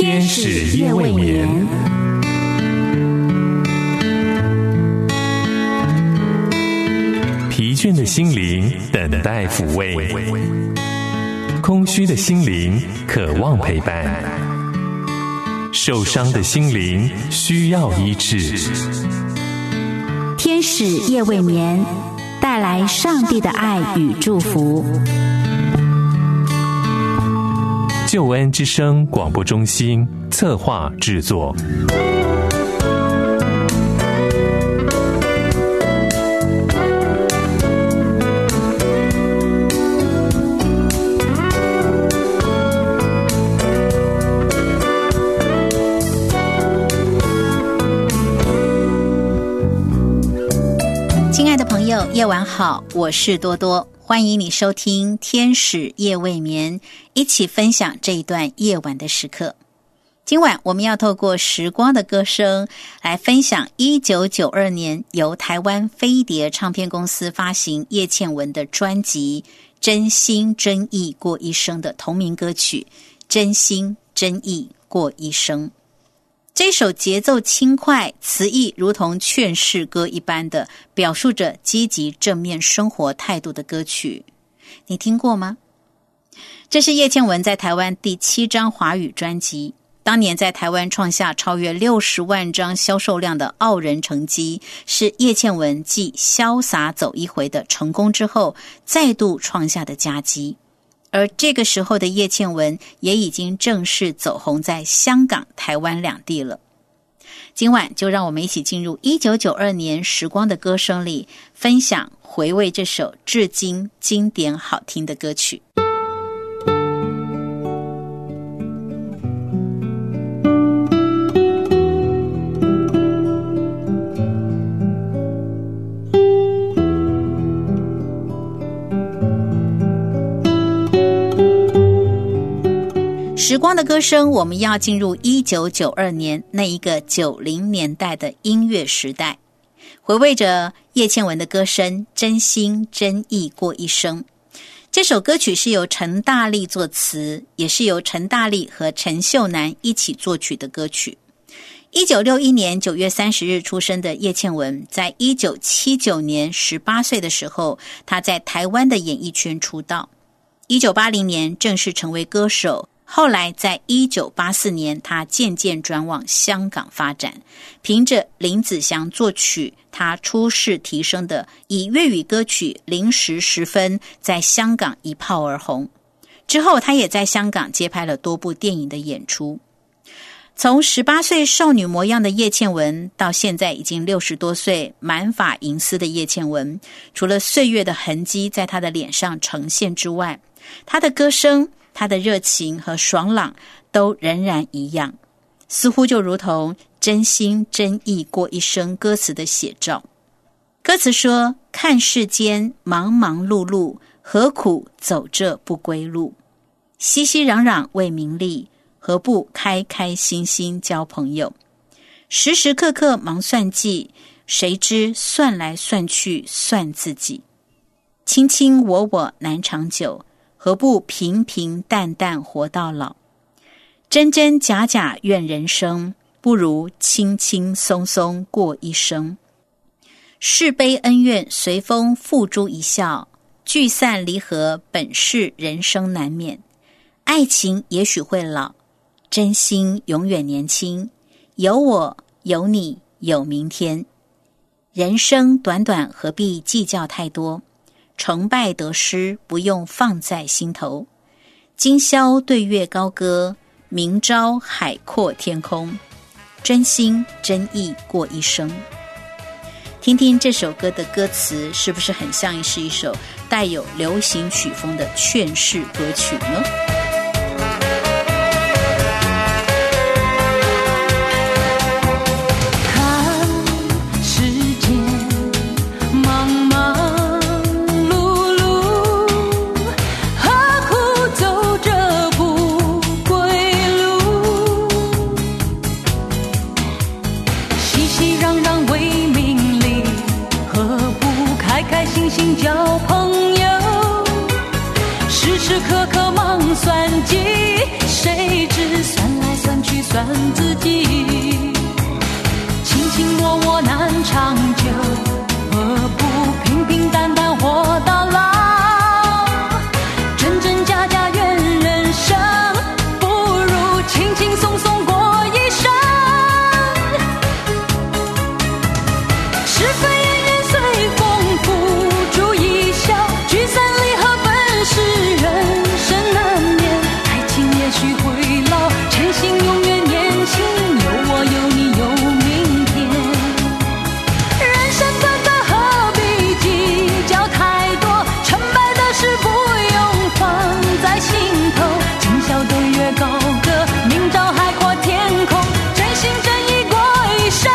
天使夜未眠，疲倦的心灵等待抚慰，空虚的心灵渴望陪伴，受伤的心灵需要医治。 天使夜未眠，带来上帝的爱与祝福。 救恩之声广播中心策划制作。 亲爱的朋友，夜晚好，我是多多，欢迎你收听天使夜未眠，一起分享这一段夜晚的时刻。今晚我们要透过时光的歌声来分享1992年由台湾飞碟唱片公司发行叶倩文的专辑《真心真意过一生》的同名歌曲《真心真意过一生》。这首节奏轻快，词意如同劝世歌一般的表述着积极正面生活态度的歌曲，你听过吗？这是叶倩文在台湾第7张华语专辑，当年在台湾创下超越60万张销售量的傲人成绩，是叶倩文继潇洒走一回的成功之后再度创下的佳绩。而这个时候的叶倩文也已经正式走红在香港、台湾两地了。今晚就让我们一起进入1992年时光的歌声里，分享回味这首至今经典好听的歌曲。时光的歌声，我们要进入1992年那一个90年代的音乐时代，回味着叶倩文的歌声，真心真意过一生。这首歌曲是由陈大力作词，也是由陈大力和陈秀楠一起作曲的歌曲。1961年9月30日出生的叶倩文，在1979年18岁的时候，她在台湾的演艺圈出道。1980年正式成为歌手，后来在1984年他渐渐转往香港发展，凭着林子祥作曲，他出世提升的以粤语歌曲零时10分在香港一炮而红。之后他也在香港接拍了多部电影的演出。从18岁少女模样的叶倩文到现在已经60多岁满发银丝的叶倩文，除了岁月的痕迹在她的脸上呈现之外，她的歌声，他的热情和爽朗都仍然一样，似乎就如同真心真意过一生歌词的写照。歌词说，看世间忙忙碌碌，何苦走这不归路，熙熙攘攘为名利，何不开开心心交朋友，时时刻刻忙算计，谁知算来算去算自己，卿卿我我难长久，何不平平淡淡活到老，真真假假怨人生，不如轻轻松松过一生，是悲恩怨随风付诸一笑，聚散离合本是人生难免，爱情也许会老，真心永远年轻，有我有你有明天，人生短短何必计较太多，成败得失不用放在心头，今宵对月高歌，明朝海阔天空，真心真意过一生。听听这首歌的歌词，是不是很像是一首带有流行曲风的劝世歌曲呢？ 交朋友，时时刻刻忙算计，谁知算来算去算自己。卿卿我我难长久，何不平平淡淡活到老？真真假假怨人生，不如轻轻松松过一生。是非恩怨随风付诸一笑，聚散离合本是人生难免。爱情也许会老，真心永远年轻，有我有你有明天。人生短短何必计较太多，成败的事不用放在心头。今宵对月高歌，明朝海阔天空，真心真意过一生。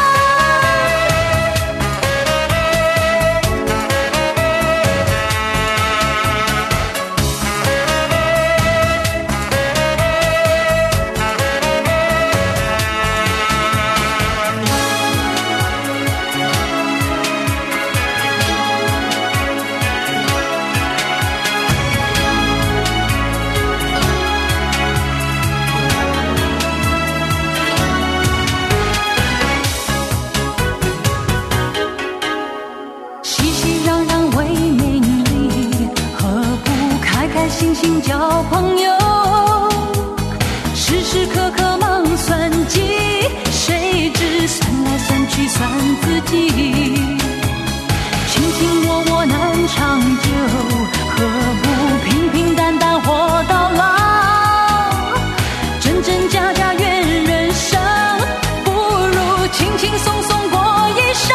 熙熙攘攘为名利，何不开开心心交朋友？时时刻刻忙算计，谁知算来算去算自己。卿卿我我难长久，何不平平淡淡活到老？真真假假怨人生，不如轻轻松松过一生。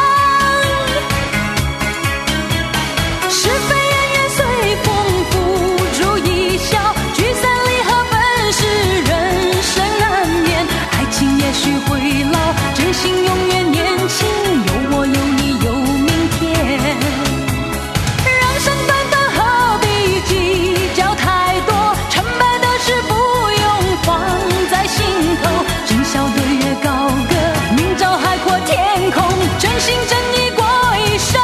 是非恩怨随风付诸一笑，聚散离合本是人生难免。爱情也许会老，真心永远年轻，有我有你有明天。人生短短何必计较太多，成败的事不用放在心头。今宵对月高歌，明朝海阔天空，真心真意过一生。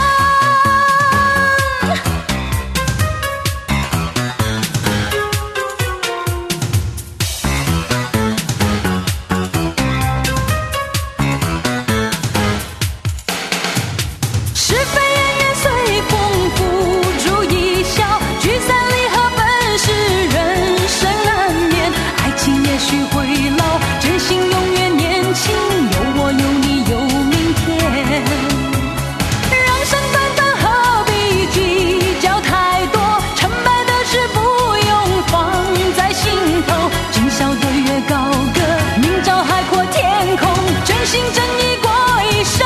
是非恩怨随风付诸一笑，聚散离合本是人生难免。爱情也许会老，真心永远年轻，有我有你有明天。人生短短何必计较太多，成败的事不用放在心头。今宵对月高歌，明朝海阔天空，真心真意过一生。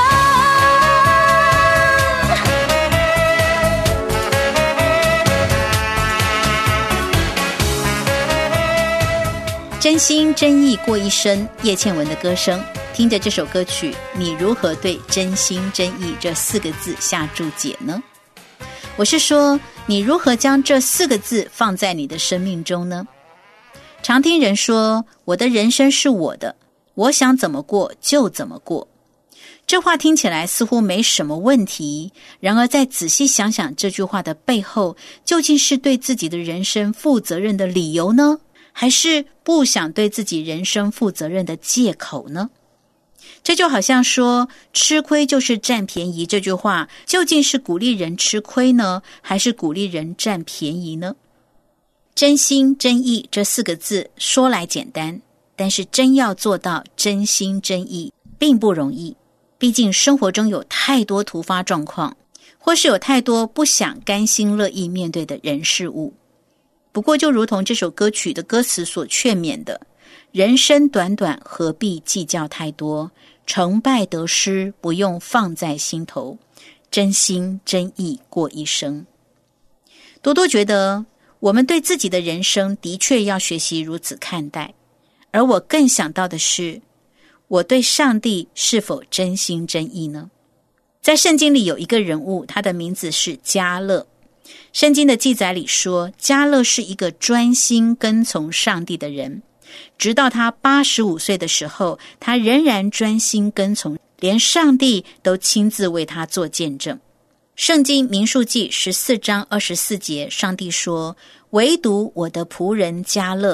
真心真意过一生，叶倩文的歌声。听着这首歌曲，你如何对真心真意这4个字下注解呢？我是说，你如何将这4个字放在你的生命中呢？常听人说，我的人生是我的，我想怎么过就怎么过。这话听起来似乎没什么问题，然而再仔细想想这句话的背后，究竟是对自己的人生负责任的理由呢？还是不想对自己人生负责任的借口呢？这就好像说吃亏就是占便宜这句话，究竟是鼓励人吃亏呢，还是鼓励人占便宜呢？真心真意这4个字说来简单，但是真要做到真心真意并不容易。毕竟生活中有太多突发状况，或是有太多不想甘心乐意面对的人事物。不过就如同这首歌曲的歌词所劝勉的，人生短短何必计较太多，成败得失不用放在心头，真心真意过一生。多多觉得我们对自己的人生的确要学习如此看待，而我更想到的是，我对上帝是否真心真意呢？在圣经里有一个人物，他的名字是迦勒。圣经的记载里说，迦勒是一个专心跟从上帝的人，直到他85岁的时候，他仍然专心跟从，连上帝都亲自为他做见证。圣经民数记14章24节，上帝说，唯独我的仆人迦勒，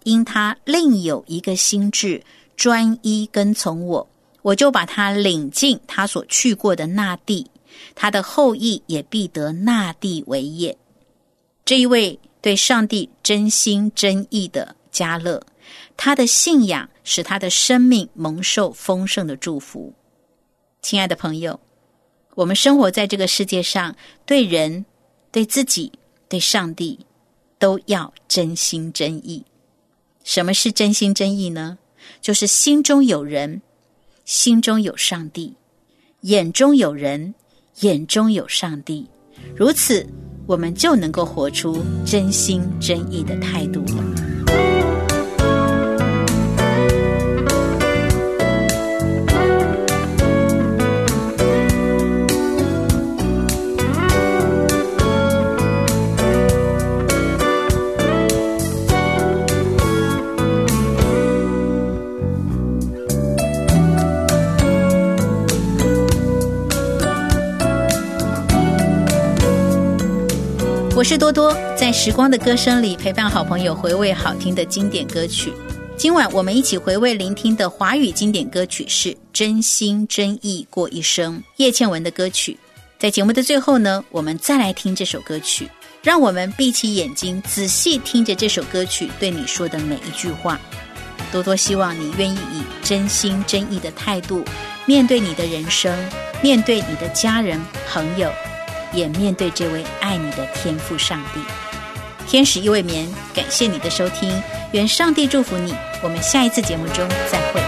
因他另有一个心志，专一跟从我，我就把他领进他所去过的那地，他的后裔也必得那地为业。这一位对上帝真心真意的迦勒，他的信仰使他的生命蒙受丰盛的祝福。亲爱的朋友，我们生活在这个世界上，对人、对自己、对上帝都要真心真意。什么是真心真意呢？就是心中有人，心中有上帝，眼中有人，眼中有上帝。如此，我们就能够活出真心真意的态度了。我是多多，在时光的歌声里陪伴好朋友回味好听的经典歌曲。今晚我们一起回味聆听的华语经典歌曲是《真心真意过一生》，叶倩文的歌曲。在节目的最后呢，我们再来听这首歌曲，让我们闭起眼睛，仔细听着这首歌曲对你说的每一句话。多多希望你愿意以真心真意的态度面对你的人生，面对你的家人朋友，也面对这位爱你的天父上帝。天使夜未眠，感谢你的收听，愿上帝祝福你，我们下一次节目中再会。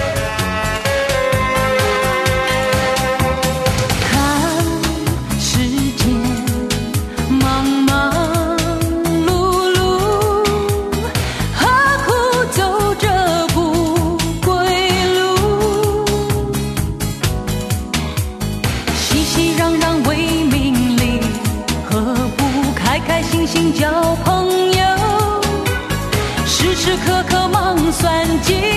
看世间忙忙碌碌，何苦走这不归路？熙熙攘攘为名利，何不开开心心交朋友？时时刻刻忙算计